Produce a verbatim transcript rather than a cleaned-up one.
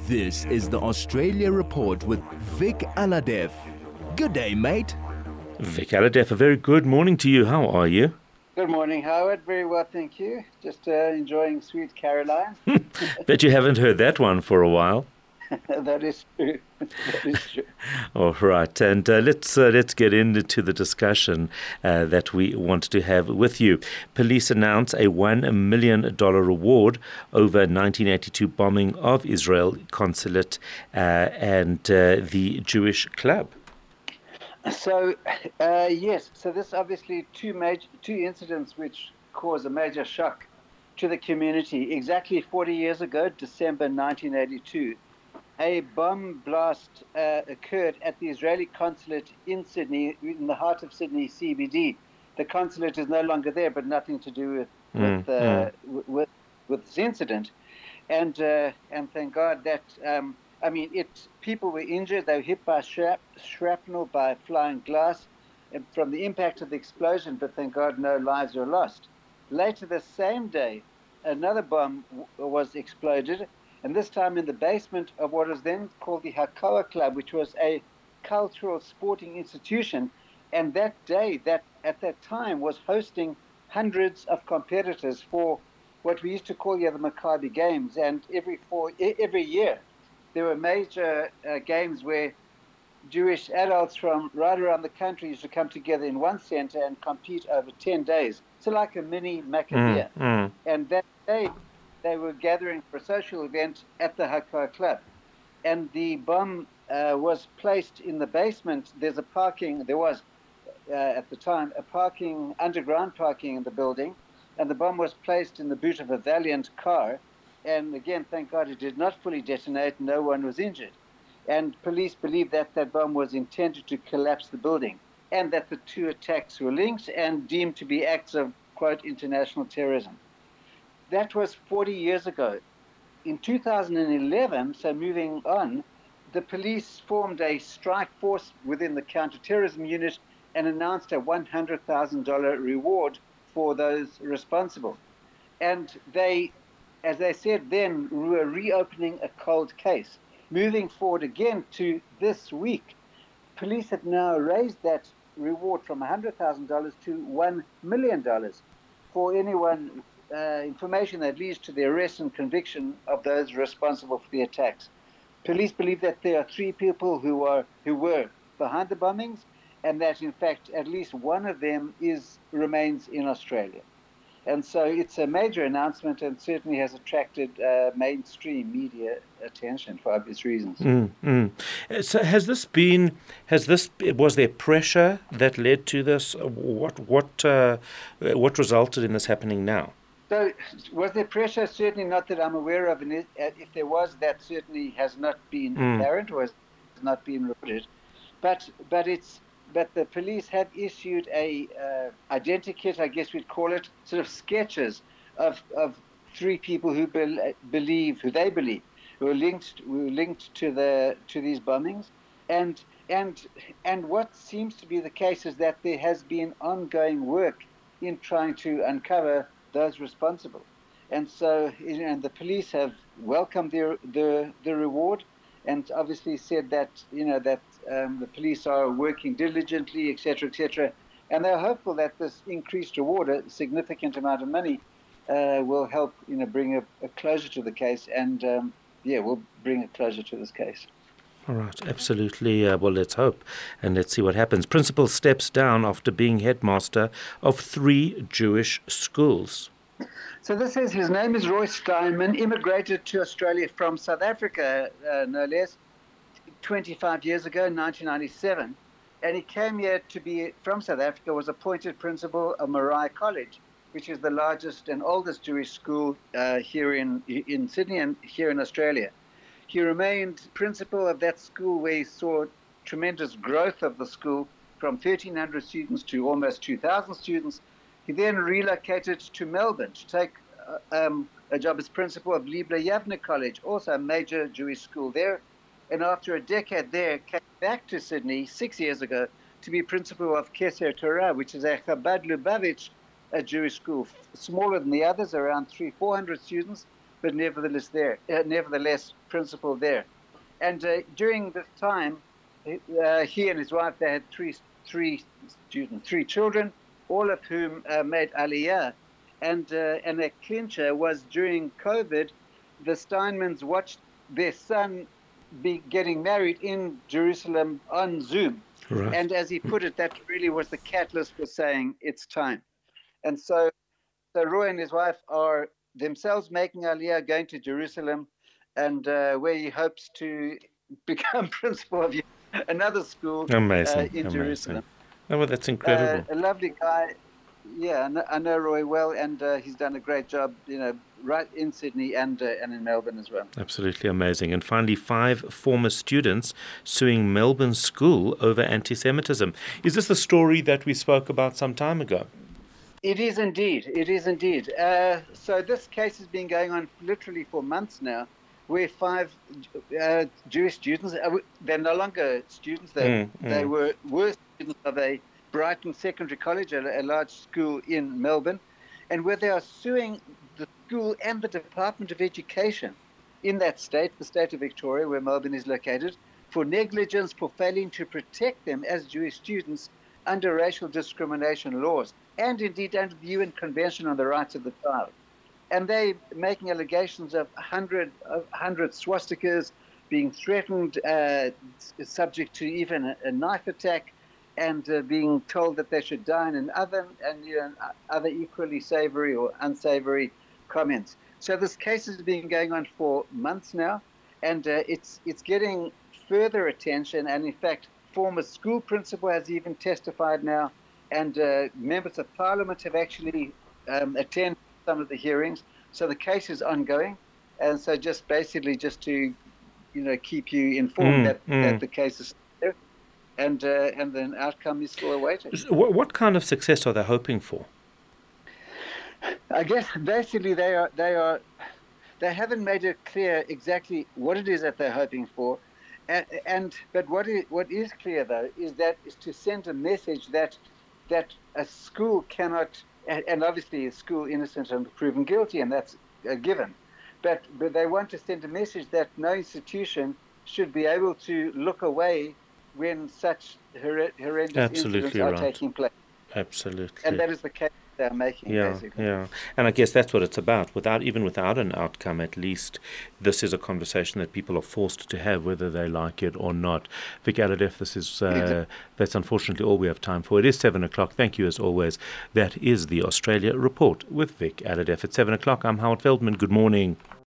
This is the Australia Report with Vic Aladef. Good day, mate. Vic Aladef, a very good morning to you. How are you? Good morning, Howard. Very well, thank you. Just uh, enjoying Sweet Caroline. Bet you haven't heard that one for a while. That is true. That is true. All right, and uh, let's uh, let's get into the discussion uh, that we want to have with you. Police announce a one million dollar reward over nineteen eighty-two bombing of Israel consulate uh, and uh, the Jewish club. So, uh, yes. So this obviously two major two incidents which caused a major shock to the community. Exactly forty years ago, December nineteen eighty-two. A bomb blast uh, occurred at the Israeli consulate in Sydney, in the heart of Sydney C B D. The consulate is no longer there, but nothing to do with Mm, with, uh, mm. with with this incident. And uh, and thank God that um, I mean, it. People were injured. They were hit by shrap, shrapnel, by flying glass, and from the impact of the explosion. But thank God, no lives were lost. Later the same day, another bomb w- was exploded. And this time in the basement of what was then called the Hakoah Club, which was a cultural sporting institution. And that day, that at that time, was hosting hundreds of competitors for what we used to call yeah, the Maccabi Games. And every four, every year, there were major uh, games where Jewish adults from right around the country used to come together in one center and compete over ten days. So like a mini Maccabea. Mm, mm. And that day, they were gathering for a social event at the Hakoah Club. And the bomb uh, was placed in the basement. There's a parking, there was uh, at the time, a parking, underground parking in the building. And the bomb was placed in the boot of a Valiant car. And again, thank God it did not fully detonate. No one was injured. And police believe that that bomb was intended to collapse the building and that the two attacks were linked and deemed to be acts of, quote, international terrorism. That was forty years ago. In two thousand eleven, so moving on, the police formed a strike force within the counterterrorism unit and announced a one hundred thousand dollars reward for those responsible. And they, as they said then, were reopening a cold case. Moving forward again to this week, police have now raised that reward from one hundred thousand dollars to one million dollars for anyone Uh, information that leads to the arrest and conviction of those responsible for the attacks. Police believe that there are three people who are who were behind the bombings, and that in fact at least one of them is remains in Australia. And so it's a major announcement, and certainly has attracted uh, mainstream media attention for obvious reasons. Mm, mm. Uh, So has this been, has this, was there pressure that led to this? What, what, uh, what resulted in this happening now? So was there pressure? Certainly not that I'm aware of. And if there was, that certainly has not been Mm. apparent or has not been reported. But but it's but the police have issued a uh, identikit, I guess we'd call it, sort of sketches of of three people who be, believe, who they believe, who are linked who are linked to the to these bombings. And and and what seems to be the case is that there has been ongoing work in trying to uncover those responsible. And so, you know, and the police have welcomed the, the the reward and obviously said that, you know, that um, the police are working diligently, et cetera, et cetera. And they're hopeful that this increased reward, a significant amount of money, uh, will help, you know, bring a, a closure to the case and, um, yeah, will bring a closure to this case. All right, absolutely. Uh, well, let's hope and let's see what happens. Principal steps down after being headmaster of three Jewish schools. So this is, his name is Roy Steinman, immigrated to Australia from South Africa, uh, no less, twenty-five years ago, nineteen ninety-seven. And he came here to be, from South Africa, was appointed principal of Moriah College, which is the largest and oldest Jewish school uh, here in, in Sydney and here in Australia. He remained principal of that school where he saw tremendous growth of the school from thirteen hundred students to almost two thousand students. He then relocated to Melbourne to take uh, um, a job as principal of Libla Yavne College, also a major Jewish school there. And after a decade there, came back to Sydney six years ago to be principal of Keser Torah, which is a Chabad Lubavitch, a Jewish school, smaller than the others, around three, four hundred students. but nevertheless there, uh, nevertheless principal there. And uh, during this time, uh, he and his wife, they had three three students, three children, all of whom uh, made Aliyah. And uh, and a clincher was during COVID, the Steinmans watched their son be getting married in Jerusalem on Zoom. Right. And as he put it, that really was the catalyst for saying it's time. And so, so Roy and his wife are themselves making Aliyah, going to Jerusalem, and uh, where he hopes to become principal of another school Amazing. uh, in Amazing. Jerusalem. Oh, well, that's incredible. Uh, a lovely guy. Yeah, I know, I know Roy well, and uh, he's done a great job, you know, right in Sydney and uh, and in Melbourne as well. Absolutely amazing. And finally, five former students suing Melbourne school over anti-Semitism. Is this the story that we spoke about some time ago? It is indeed. It is indeed. Uh, so this case has been going on literally for months now, where five uh, Jewish students, uh, they're no longer students, they, Mm, mm. they were, were students of a Brighton Secondary College, a, a large school in Melbourne, and where they are suing the school and the Department of Education in that state, the state of Victoria, where Melbourne is located, for negligence for failing to protect them as Jewish students under racial discrimination laws, and indeed under the U N Convention on the Rights of the Child. And they making allegations of one hundred, of one hundred swastikas, being threatened, uh, subject to even a, a knife attack, and uh, being told that they should die in an oven, and you know, other equally savory or unsavory comments. So this case has been going on for months now, and uh, it's it's getting further attention. And in fact, former school principal has even testified now, and uh, members of parliament have actually um, attended some of the hearings. So the case is ongoing, and so just basically just to, you know, keep you informed Mm, that, mm. that the case is there, and uh, and the outcome is still awaited. What, what kind of success are they hoping for? I guess basically they are they are they haven't made it clear exactly what it is that they're hoping for, and, and but what is what is clear though is that is to send a message that that a school cannot, and, and obviously a school innocent and proven guilty, and that's a given, but but they want to send a message that no institution should be able to look away when such horre- horrendous Absolutely incidents are right. taking place, Absolutely. and that is the case they're making. Yeah, basically. yeah. And I guess that's what it's about. Without even without an outcome, at least this is a conversation that people are forced to have, whether they like it or not. Vic Alhadeff, this is uh, that's unfortunately all we have time for. It is seven o'clock. Thank you as always. That is the Australia Report with Vic Alhadeff at seven o'clock. I'm Howard Feldman. Good morning.